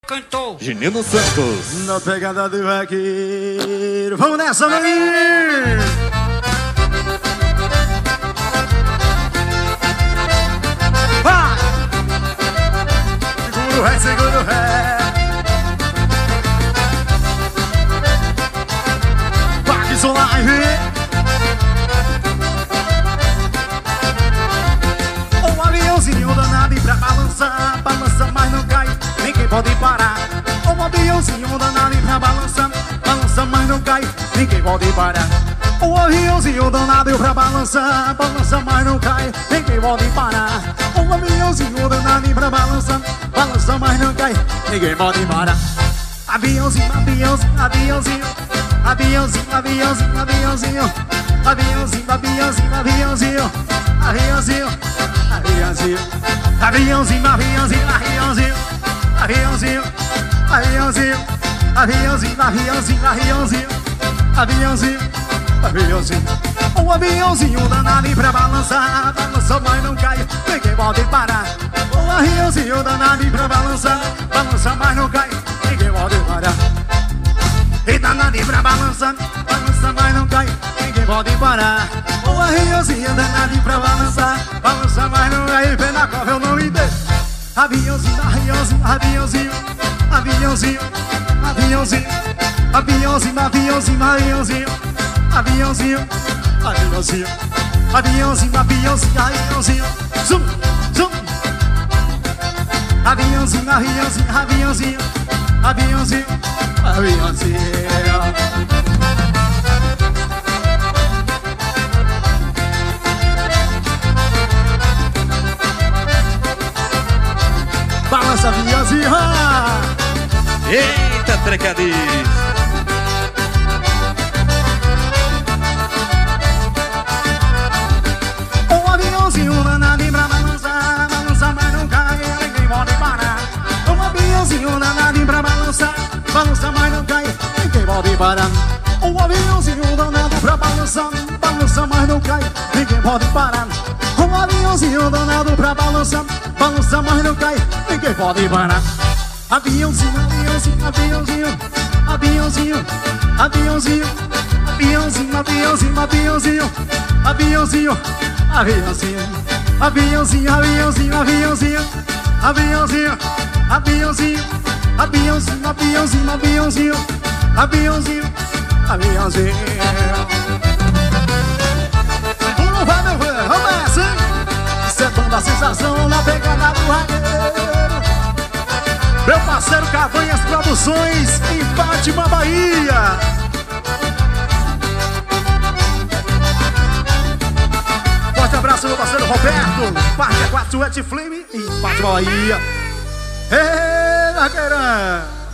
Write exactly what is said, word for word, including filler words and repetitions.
cantor Genino Santos. Na pegada do vaqueiro. Vamos nessa, menino! Vai! Segura o ré, segura o ré. Paquizão Live. Um aviãozinho danado e pra balançar. Balança, mas não cai, ninguém pode parar. Um aviãozinho danado e pra balançar. Balança, mas não cai, ninguém pode parar. Um aviãozinho danado pra balançar. Balança, mas não cai, ninguém pode parar. Um aviãozinho danado pra balançar. Balança, mas não cai, ninguém pode parar. Aviãozinho, aviãozinho, aviãozinho. Aviãozinho, aviãozinho, aviãozinho. Aviãozinho, aviãozinho, aviãozinho. Aviãozinho, aviãozinho. Aviãozinho, aviãozinho, aviãozinho. Aviãozinho, aviãozinho. Aviãozinho, aviãozinho, aviãozinho. Aviãozinho, aviãozinho. Um aviãozinho danado pra balançar. Balança, mas não cai, ninguém pode parar. Um aviãozinho danado pra balançar. Balança, mas não cai, ninguém pode parar. E danado pra balançar. Balança, mas não cai, ninguém pode parar. Um aviãozinho danado pra balançar. Balança, mas não cai, pé na cova eu não entendo. Aviãozinho, aviãozinho, aviãozinho. Aviãozinho, aviãozinho. Aviãozinho, aviãozinho, aviãozinho. Aviãozinho, aviãozinho. Aviãozinho, aviãozinho, aviãozinho. Zum, zum. Aviãozinho, aviãozinho, aviãozinho. Aviãozinho, aviãozinho. Balança, aviãozinho. Eita, trecadinho. Um aviãozinho danado pra balançar. Balança, mas não cai, ninguém pode parar. Um aviãozinho danado pra balançar. Balança, mas não cai, ninguém pode parar. Um aviãozinho danado pra balançar. Balança, mas não cai, ninguém pode parar. Um aviãozinho danado pra balançar. Balança, mas não cai, ninguém pode parar. Aviãozinho, aviãozinho, aviãozinho. Aviãozinho, aviãozinho. Aviãozinho, aviãozinho, aviãozinho. Aviãozinho, aviãozinho. Aviãozinho, aviãozinho, aviãozinho. Aviãozinho, aviãozinho. Aviãozinho, aviãozinho, aviãozinho. Aviãozinho, aviãozinho. Não vai, meu velho, vamos nessa, hein? Setando a sensação na pegada do vaqueiro. Meu parceiro Cavanhas Produções, em Fátima, Bahia. Forte abraço, meu parceiro Roberto. Parque Aquático Wet Flame, em Fátima, Bahia. Ei, vaqueirão.